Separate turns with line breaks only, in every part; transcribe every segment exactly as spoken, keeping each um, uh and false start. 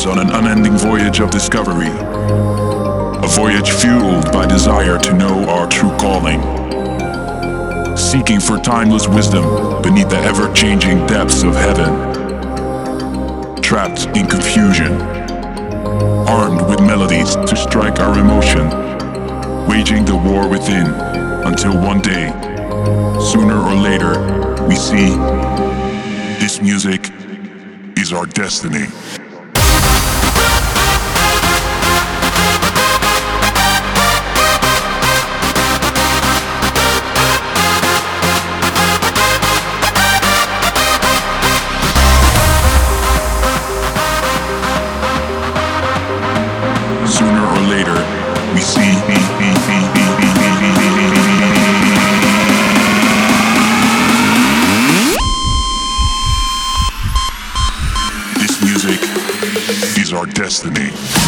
travelers on an unending voyage of discovery. A voyage fueled by desire to know our true calling. Seeking for timeless wisdom beneath the ever-changing depths of heaven. Trapped in confusion. Armed with melodies to strike our emotion. Waging the war within until one day, sooner or later, we see this music is our destiny. Sooner or later, we see this music is our destiny.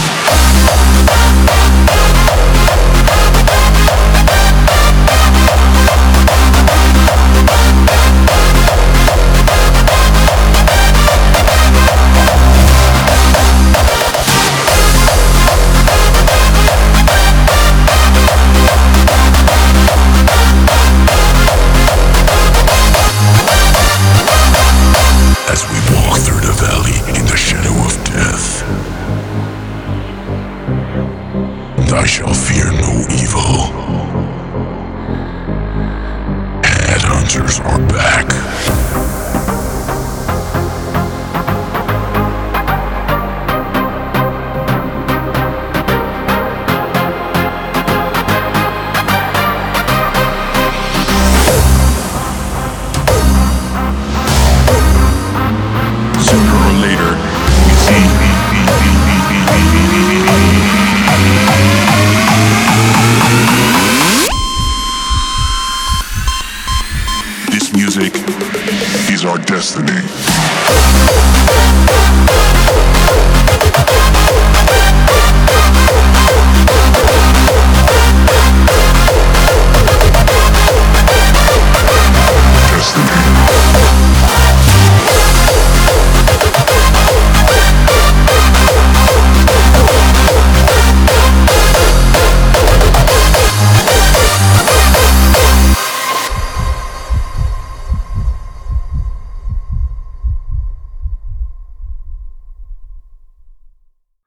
As we walk through the valley in the shadow of death, and I shall fear no evil. Headhunters are back. Sooner or later, we see this music is our destiny.